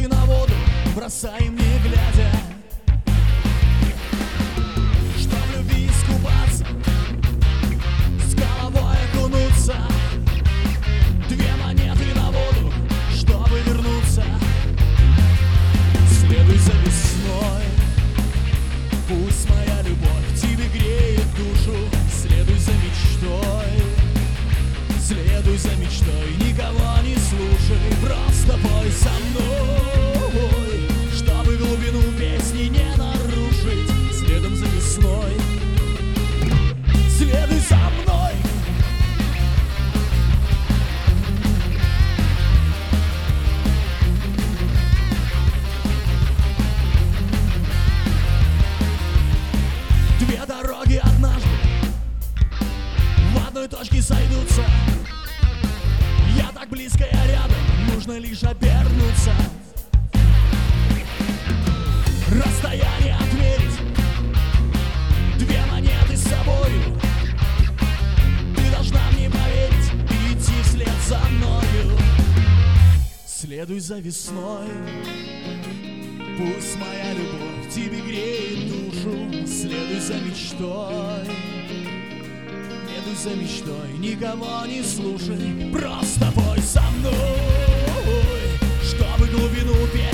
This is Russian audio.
монеты на воду бросаем не глядя, чтоб в любви искупаться, с головой окунуться. Две монеты на воду, чтобы вернуться. Следуй за весной, пусть моя любовь тебе греет душу. Следуй за мечтой, следуй за мечтой, никого не слушай, просто пой со мной, чтобы глубину песни не нарушить. Следом за весной, следуй за мной. Две дороги однажды в одной точке сойдутся. Я так близко, я рядом, нужно лишь обернуться. Расстояние отмерить, две монеты с собою. Ты должна мне поверить и идти вслед за мною. Следуй за весной, пусть моя любовь тебе греет душу. Следуй за мечтой, следуй за мечтой, никого не слушай, просто пой со мной, чтобы глубину песни